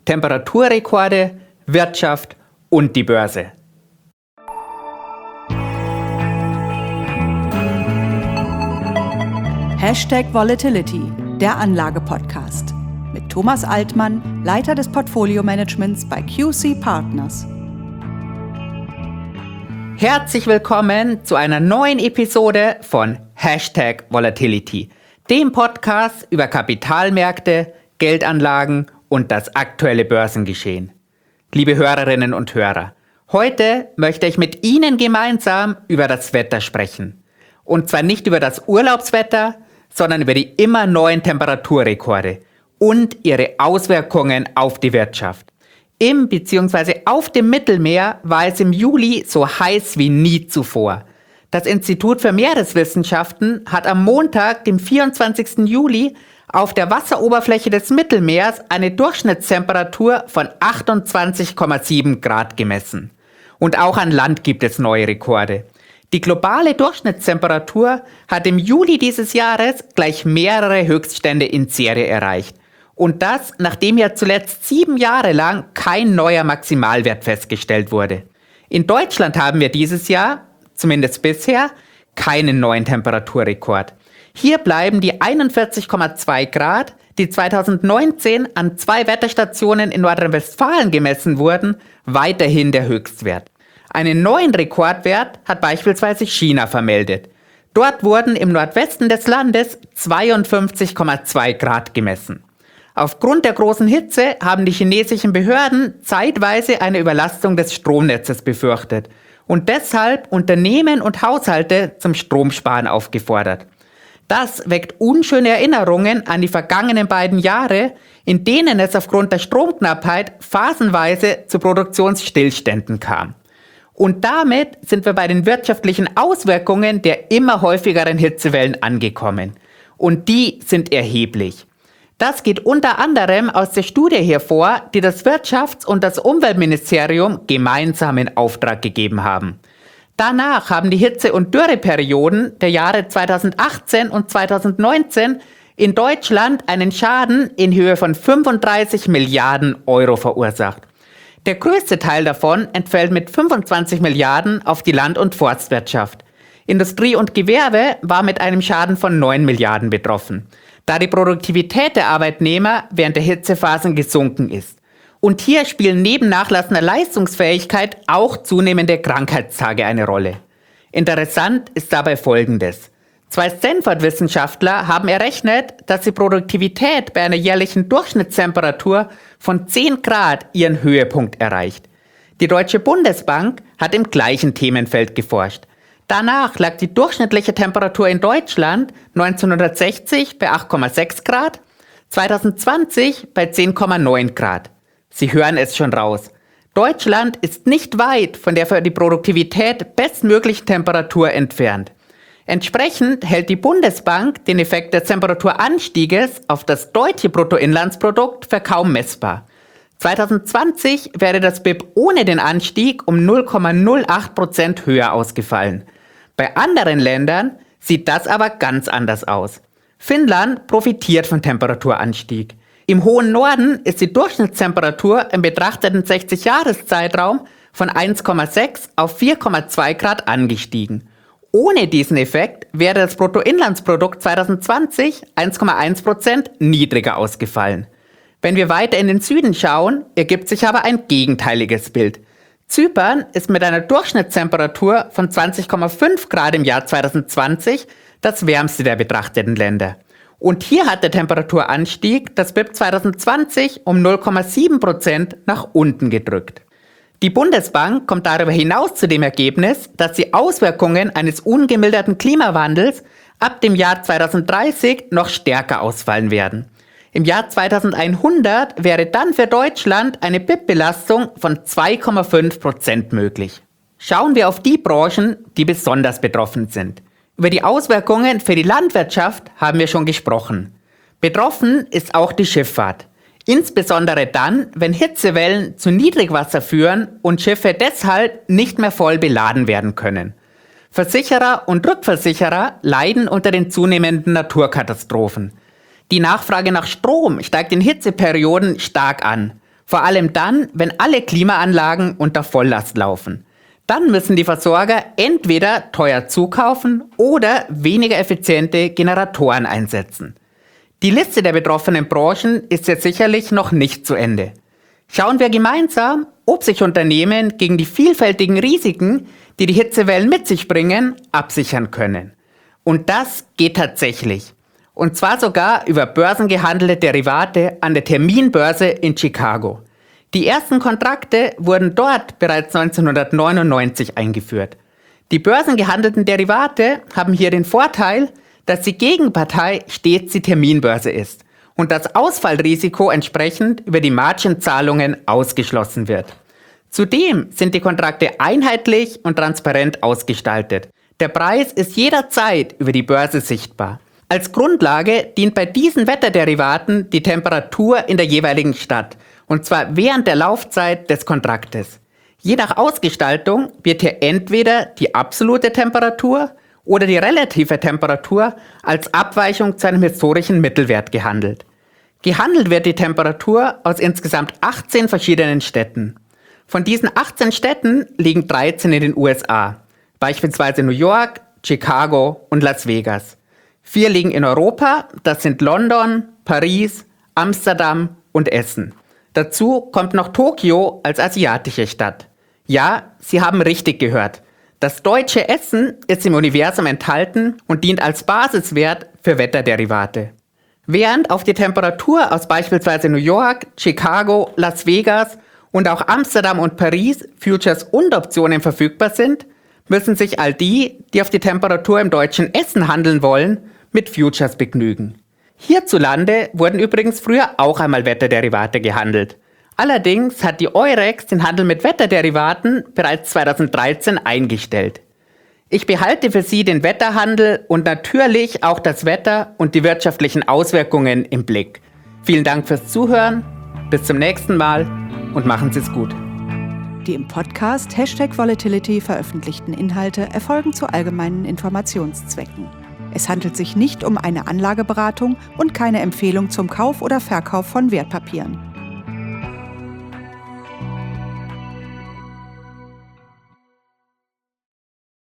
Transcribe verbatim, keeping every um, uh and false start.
Temperaturrekorde, Wirtschaft und die Börse. Hashtag Volatility, der Anlage-Podcast. Mit Thomas Altmann, Leiter des Portfolio-Managements bei Q C Partners. Herzlich willkommen zu einer neuen Episode von Hashtag Volatility, dem Podcast über Kapitalmärkte, Geldanlagen und das aktuelle Börsengeschehen. Liebe Hörerinnen und Hörer, heute möchte ich mit Ihnen gemeinsam über das Wetter sprechen. Und zwar nicht über das Urlaubswetter, sondern über die immer neuen Temperaturrekorde und ihre Auswirkungen auf die Wirtschaft. Im bzw. auf dem Mittelmeer war es im Juli so heiß wie nie zuvor. Das Institut für Meereswissenschaften hat am Montag, dem vierundzwanzigsten Juli, auf der Wasseroberfläche des Mittelmeers eine Durchschnittstemperatur von achtundzwanzig Komma sieben Grad gemessen. Und auch an Land gibt es neue Rekorde. Die globale Durchschnittstemperatur hat im Juli dieses Jahres gleich mehrere Höchststände in Serie erreicht. Und das, nachdem ja zuletzt sieben Jahre lang kein neuer Maximalwert festgestellt wurde. In Deutschland haben wir dieses Jahr, zumindest bisher, keinen neuen Temperaturrekord. Hier bleiben die einundvierzig Komma zwei Grad, die zweitausendneunzehn an zwei Wetterstationen in Nordrhein-Westfalen gemessen wurden, weiterhin der Höchstwert. Einen neuen Rekordwert hat beispielsweise China vermeldet. Dort wurden im Nordwesten des Landes zweiundfünfzig Komma zwei Grad gemessen. Aufgrund der großen Hitze haben die chinesischen Behörden zeitweise eine Überlastung des Stromnetzes befürchtet und deshalb Unternehmen und Haushalte zum Stromsparen aufgefordert. Das weckt unschöne Erinnerungen an die vergangenen beiden Jahre, in denen es aufgrund der Stromknappheit phasenweise zu Produktionsstillständen kam. Und damit sind wir bei den wirtschaftlichen Auswirkungen der immer häufigeren Hitzewellen angekommen. Und die sind erheblich. Das geht unter anderem aus der Studie hervor, die das Wirtschafts- und das Umweltministerium gemeinsam in Auftrag gegeben haben. Danach haben die Hitze- und Dürreperioden der Jahre zweitausendachtzehn und zweitausendneunzehn in Deutschland einen Schaden in Höhe von fünfunddreißig Milliarden Euro verursacht. Der größte Teil davon entfällt mit fünfundzwanzig Milliarden auf die Land- und Forstwirtschaft. Industrie und Gewerbe war mit einem Schaden von neun Milliarden betroffen, da die Produktivität der Arbeitnehmer während der Hitzephasen gesunken ist. Und hier spielen neben nachlassender Leistungsfähigkeit auch zunehmende Krankheitstage eine Rolle. Interessant ist dabei Folgendes. Zwei Stanford-Wissenschaftler haben errechnet, dass die Produktivität bei einer jährlichen Durchschnittstemperatur von zehn Grad ihren Höhepunkt erreicht. Die Deutsche Bundesbank hat im gleichen Themenfeld geforscht. Danach lag die durchschnittliche Temperatur in Deutschland neunzehnhundertsechzig bei acht Komma sechs Grad, zweitausendzwanzig bei zehn Komma neun Grad. Sie hören es schon raus. Deutschland ist nicht weit von der für die Produktivität bestmöglichen Temperatur entfernt. Entsprechend hält die Bundesbank den Effekt des Temperaturanstieges auf das deutsche Bruttoinlandsprodukt für kaum messbar. zweitausendzwanzig wäre das B I P ohne den Anstieg um null Komma null acht Prozent höher ausgefallen. Bei anderen Ländern sieht das aber ganz anders aus. Finnland profitiert vom Temperaturanstieg. Im hohen Norden ist die Durchschnittstemperatur im betrachteten sechzig-Jahres-Zeitraum von eins Komma sechs auf vier Komma zwei Grad angestiegen. Ohne diesen Effekt wäre das Bruttoinlandsprodukt zweitausendzwanzig eins Komma eins Prozent niedriger ausgefallen. Wenn wir weiter in den Süden schauen, ergibt sich aber ein gegenteiliges Bild. Zypern ist mit einer Durchschnittstemperatur von zwanzig Komma fünf Grad im Jahr zweitausendzwanzig das wärmste der betrachteten Länder. Und hier hat der Temperaturanstieg das B I P zweitausendzwanzig um null Komma sieben Prozent nach unten gedrückt. Die Bundesbank kommt darüber hinaus zu dem Ergebnis, dass die Auswirkungen eines ungemilderten Klimawandels ab dem Jahr zweitausenddreißig noch stärker ausfallen werden. Im Jahr zweitausendeinhundert wäre dann für Deutschland eine B I P-Belastung von zwei Komma fünf Prozent möglich. Schauen wir auf die Branchen, die besonders betroffen sind. Über die Auswirkungen für die Landwirtschaft haben wir schon gesprochen. Betroffen ist auch die Schifffahrt. Insbesondere dann, wenn Hitzewellen zu Niedrigwasser führen und Schiffe deshalb nicht mehr voll beladen werden können. Versicherer und Rückversicherer leiden unter den zunehmenden Naturkatastrophen. Die Nachfrage nach Strom steigt in Hitzeperioden stark an. Vor allem dann, wenn alle Klimaanlagen unter Volllast laufen. Dann müssen die Versorger entweder teuer zukaufen oder weniger effiziente Generatoren einsetzen. Die Liste der betroffenen Branchen ist jetzt sicherlich noch nicht zu Ende. Schauen wir gemeinsam, ob sich Unternehmen gegen die vielfältigen Risiken, die die Hitzewellen mit sich bringen, absichern können. Und das geht tatsächlich. Und zwar sogar über börsengehandelte Derivate an der Terminbörse in Chicago. Die ersten Kontrakte wurden dort bereits neunzehnhundertneunundneunzig eingeführt. Die börsengehandelten Derivate haben hier den Vorteil, dass die Gegenpartei stets die Terminbörse ist und das Ausfallrisiko entsprechend über die Margenzahlungen ausgeschlossen wird. Zudem sind die Kontrakte einheitlich und transparent ausgestaltet. Der Preis ist jederzeit über die Börse sichtbar. Als Grundlage dient bei diesen Wetterderivaten die Temperatur in der jeweiligen Stadt, und zwar während der Laufzeit des Kontraktes. Je nach Ausgestaltung wird hier entweder die absolute Temperatur oder die relative Temperatur als Abweichung zu einem historischen Mittelwert gehandelt. Gehandelt wird die Temperatur aus insgesamt achtzehn verschiedenen Städten. Von diesen achtzehn Städten liegen dreizehn in den U S A, beispielsweise New York, Chicago und Las Vegas. Vier liegen in Europa, das sind London, Paris, Amsterdam und Essen. Dazu kommt noch Tokio als asiatische Stadt. Ja, Sie haben richtig gehört. Das deutsche Essen ist im Universum enthalten und dient als Basiswert für Wetterderivate. Während auf die Temperatur aus beispielsweise New York, Chicago, Las Vegas und auch Amsterdam und Paris Futures und Optionen verfügbar sind, müssen sich all die, die auf die Temperatur im deutschen Essen handeln wollen, mit Futures begnügen. Hierzulande wurden übrigens früher auch einmal Wetterderivate gehandelt. Allerdings hat die Eurex den Handel mit Wetterderivaten bereits zweitausenddreizehn eingestellt. Ich behalte für Sie den Wetterhandel und natürlich auch das Wetter und die wirtschaftlichen Auswirkungen im Blick. Vielen Dank fürs Zuhören, bis zum nächsten Mal und machen Sie es gut. Die im Podcast Hashtag Volatility veröffentlichten Inhalte erfolgen zu allgemeinen Informationszwecken. Es handelt sich nicht um eine Anlageberatung und keine Empfehlung zum Kauf oder Verkauf von Wertpapieren.